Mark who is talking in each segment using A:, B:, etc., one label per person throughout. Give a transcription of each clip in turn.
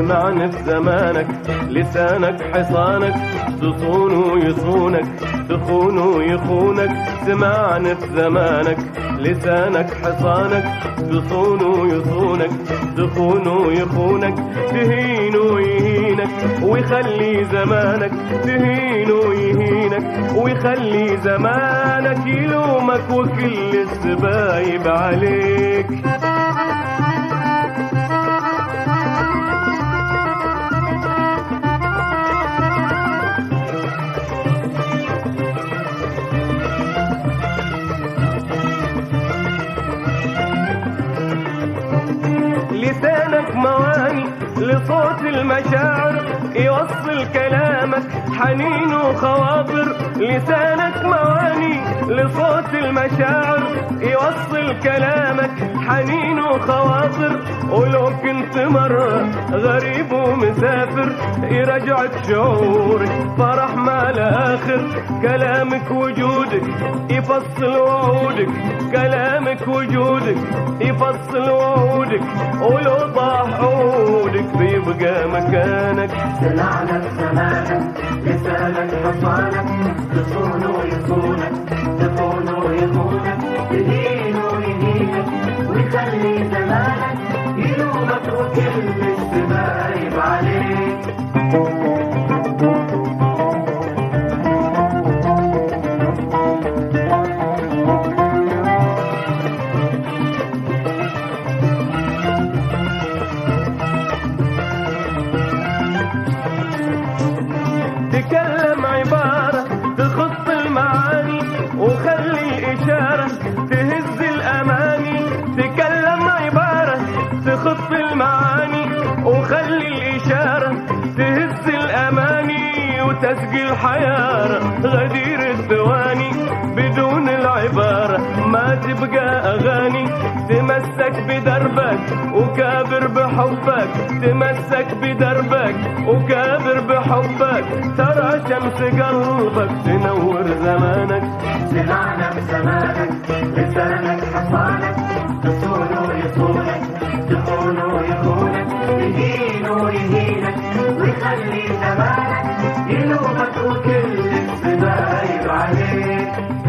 A: سمعنا في زمانك، لسانك حصانك تصون ويصونك، تخون ويخونك. سمعنا في زمانك، لسانك حصانك تصون ويصونك، تخون ويخونك. تهين ويهينك ويخلي زمانك، تهين ويهينك ويخلي زمانك. يلومك وكل السبايب عليك. لسانك مواني لصوت المشاعر، يوصل كلامك حنين وخواطر. لسانك مواني لصوت المشاعر، يوصل كلامك حنين وخواطر. ولو كنت مرة غريب ومسافر، يرجعك شعورك فرح ما لآخر. كلامك وجودك يفصل وعودك، كلامك وجودك يفصل وعودك. ولو طاح عودك بيبقى مكانك.
B: سمعنا بزمانك، لسانك حصانك تصون ويصونك، تخون ويخونك. تهين ويهينك ويخلي زمانك، يلومك وكل السبايب عليك.
A: تكلم عبارة تخص المعاني، وخلي الإشارة تهز الأماني. تكلم عبارة تخص المعاني، وخلي الإشارة تهز الأماني. وتسقي الحيارة غدير الثواني، بدون العبارة ما تبقى أغاني. تمسك بدربك وكابر بحبك، تمسك بدربك وكابر بحبك. ترى شمس قلبك تنور زمانك.
B: سمعنا بزمانك، لسانك حصانك تصون ويصونك، تخون ويخونك. يهين ويهينك ويخلي زمانك، يلومك وكل السبايب عليك.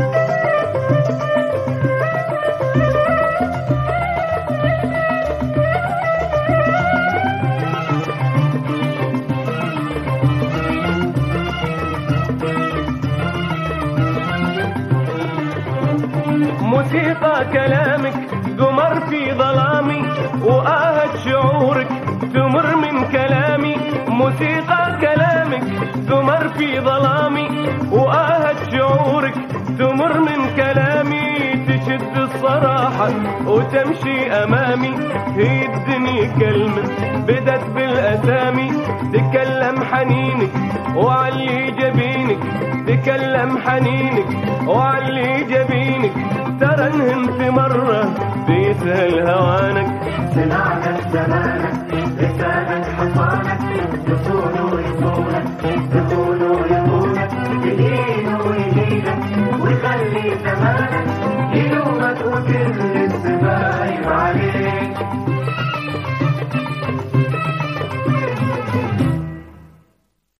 A: موسيقى كلامك قمر في ظلامي، وآهت شعورك تمر من كلامي. موسيقى كلامك قمر في ظلامي، وآهت شعورك تمر من كلامي. تشد الصراحة وتمشي أمامي، هي الدنيا كلمة بدت بالأسامي. تكلم حنينك وعلي جبينك، تكلم حنينك وعلي جبينك. ترى انهمت مرة بيسهل هوانك.
B: سمعنا بزمانك، لسانك حصانك تصون ويصونك، تخون ويخونك. تهين ويهينك ويخلي زمانك،